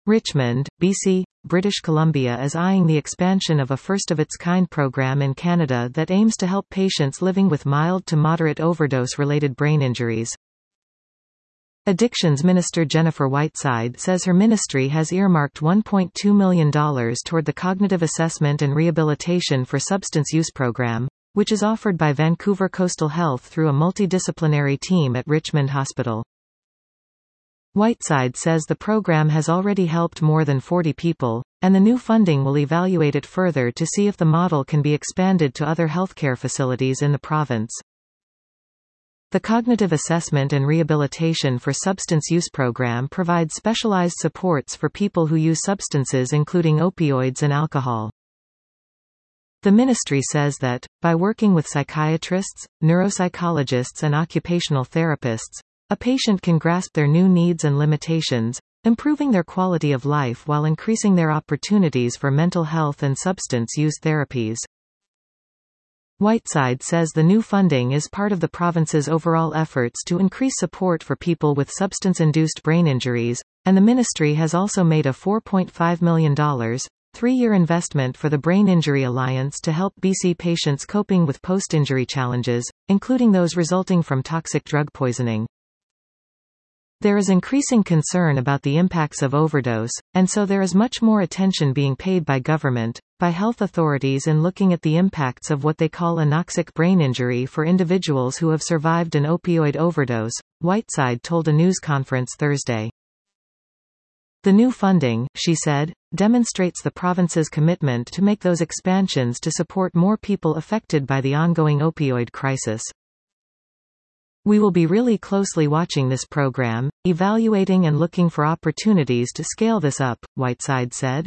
Richmond, BC. British Columbia is eyeing the expansion of a first-of-its-kind program in Canada that aims to help patients living with mild to moderate overdose-related brain injuries. Addictions Minister Jennifer Whiteside says her ministry has earmarked $1.2 million toward the Cognitive Assessment and Rehabilitation for Substance Use program, which is offered by Vancouver Coastal Health through a multidisciplinary team at Richmond Hospital. Whiteside says the program has already helped more than 40 people, and the new funding will evaluate it further to see if the model can be expanded to other healthcare facilities in the province. The Cognitive Assessment and Rehabilitation for Substance Use program provides specialized supports for people who use substances including opioids and alcohol. The ministry says that, by working with psychiatrists, neuropsychologists and occupational therapists, a patient can grasp their new needs and limitations, improving their quality of life while increasing their opportunities for mental health and substance use therapies. Whiteside says the new funding is part of the province's overall efforts to increase support for people with substance-induced brain injuries, and the ministry has also made a $4.5 million, three-year investment for the Brain Injury Alliance to help BC patients coping with post-injury challenges, including those resulting from toxic drug poisoning. There is increasing concern about the impacts of overdose, and so there is much more attention being paid by government, by health authorities in looking at the impacts of what they call anoxic brain injury for individuals who have survived an opioid overdose, Whiteside told a news conference Thursday. The new funding, she said, demonstrates the province's commitment to make those expansions to support more people affected by the ongoing opioid crisis. We will be really closely watching this program, evaluating and looking for opportunities to scale this up, Whiteside said.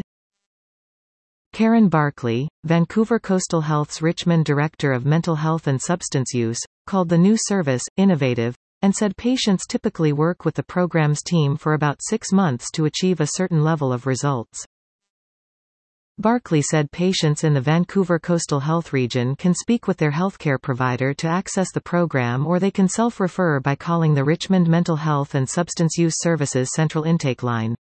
Karen Barkley, Vancouver Coastal Health's Richmond Director of Mental Health and Substance Use, called the new service innovative, and said patients typically work with the program's team for about 6 months to achieve a certain level of results. Barkley said patients in the Vancouver Coastal Health region can speak with their healthcare provider to access the program, or they can self-refer by calling the Richmond Mental Health and Substance Use Services Central Intake Line.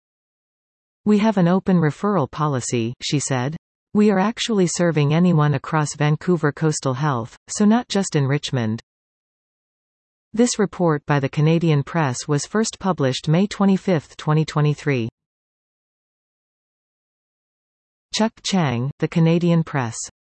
We have an open referral policy, she said. We are actually serving anyone across Vancouver Coastal Health, so not just in Richmond. This report by the Canadian Press was first published May 25, 2023. Chuck Chang, The Canadian Press.